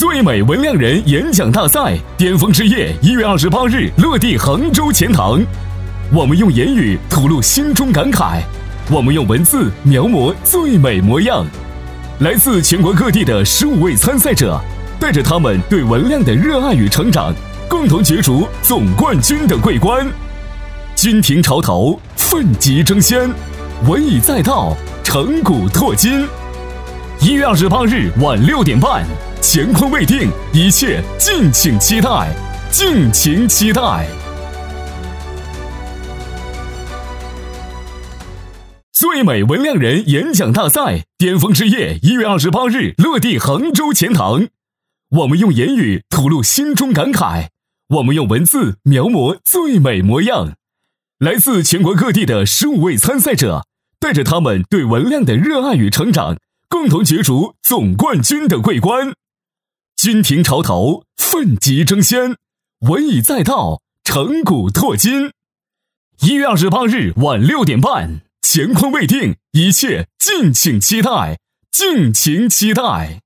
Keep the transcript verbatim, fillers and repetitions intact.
最美文亮人演讲大赛巅峰之夜一月二十八日落地杭州钱塘。我们用言语吐露心中感慨，我们用文字描摹最美模样。来自全国各地的十五位参赛者，带着他们对文亮的热爱与成长，共同角逐总冠军的桂冠。军庭潮头，奋楫争先，文以载道，成古拓今。一月二十八日晚六点半，乾坤未定，一切敬请期待，敬请期待。最美文亮人演讲大赛巅峰之夜一月二十八日落地杭州钱塘。我们用言语吐露心中感慨，我们用文字描摹最美模样。来自全国各地的十五位参赛者，带着他们对文亮的热爱与成长，共同角逐总冠军的桂冠。军庭潮头，奋楫争先，文以载道，成古拓今。一月二十八日晚六点半，乾坤未定，一切敬请期待，敬请期待。